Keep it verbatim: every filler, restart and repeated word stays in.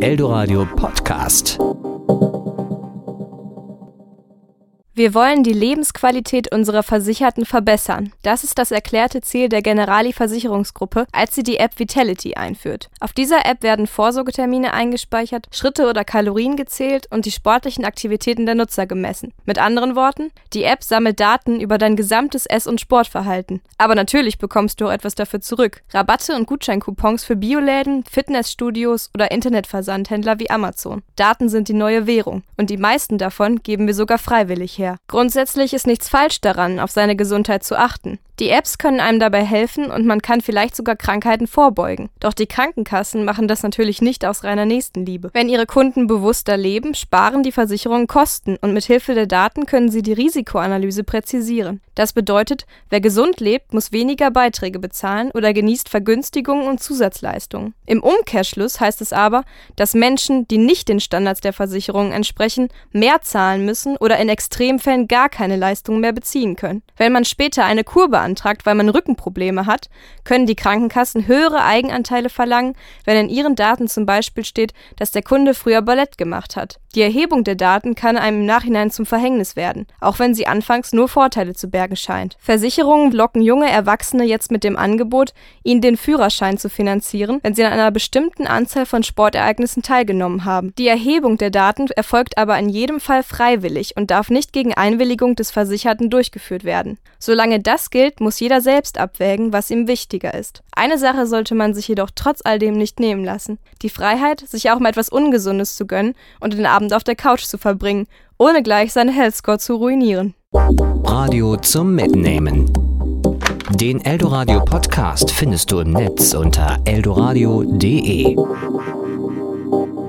Eldoradio Podcast. Wir wollen die Lebensqualität unserer Versicherten verbessern. Das ist das erklärte Ziel der Generali Versicherungsgruppe, als sie die App Vitality einführt. Auf dieser App werden Vorsorgetermine eingespeichert, Schritte oder Kalorien gezählt und die sportlichen Aktivitäten der Nutzer gemessen. Mit anderen Worten, die App sammelt Daten über dein gesamtes Ess- und Sportverhalten. Aber natürlich bekommst du auch etwas dafür zurück. Rabatte und Gutscheincoupons für Bioläden, Fitnessstudios oder Internetversandhändler wie Amazon. Daten sind die neue Währung und die meisten davon geben wir sogar freiwillig her. Grundsätzlich ist nichts falsch daran, auf seine Gesundheit zu achten. Die Apps können einem dabei helfen und man kann vielleicht sogar Krankheiten vorbeugen. Doch die Krankenkassen machen das natürlich nicht aus reiner Nächstenliebe. Wenn ihre Kunden bewusster leben, sparen die Versicherungen Kosten und mit Hilfe der Daten können sie die Risikoanalyse präzisieren. Das bedeutet, wer gesund lebt, muss weniger Beiträge bezahlen oder genießt Vergünstigungen und Zusatzleistungen. Im Umkehrschluss heißt es aber, dass Menschen, die nicht den Standards der Versicherungen entsprechen, mehr zahlen müssen oder in Extremfällen gar keine Leistungen mehr beziehen können. Wenn man später eine Kur beantragt, weil man Rückenprobleme hat, können die Krankenkassen höhere Eigenanteile verlangen, wenn in ihren Daten zum Beispiel steht, dass der Kunde früher Ballett gemacht hat. Die Erhebung der Daten kann einem im Nachhinein zum Verhängnis werden, auch wenn sie anfangs nur Vorteile zu bergen scheint. Versicherungen locken junge Erwachsene jetzt mit dem Angebot, ihnen den Führerschein zu finanzieren, wenn sie an einer bestimmten Anzahl von Sportereignissen teilgenommen haben. Die Erhebung der Daten erfolgt aber in jedem Fall freiwillig und darf nicht gegen Einwilligung des Versicherten durchgeführt werden. Solange das gilt, muss jeder selbst abwägen, was ihm wichtiger ist. Eine Sache sollte man sich jedoch trotz all dem nicht nehmen lassen: die Freiheit, sich auch mal etwas Ungesundes zu gönnen und den Abend auf der Couch zu verbringen, ohne gleich seine Healthscore zu ruinieren. Radio zum Mitnehmen. Den Eldoradio Podcast findest du im Netz unter eldoradio punkt de.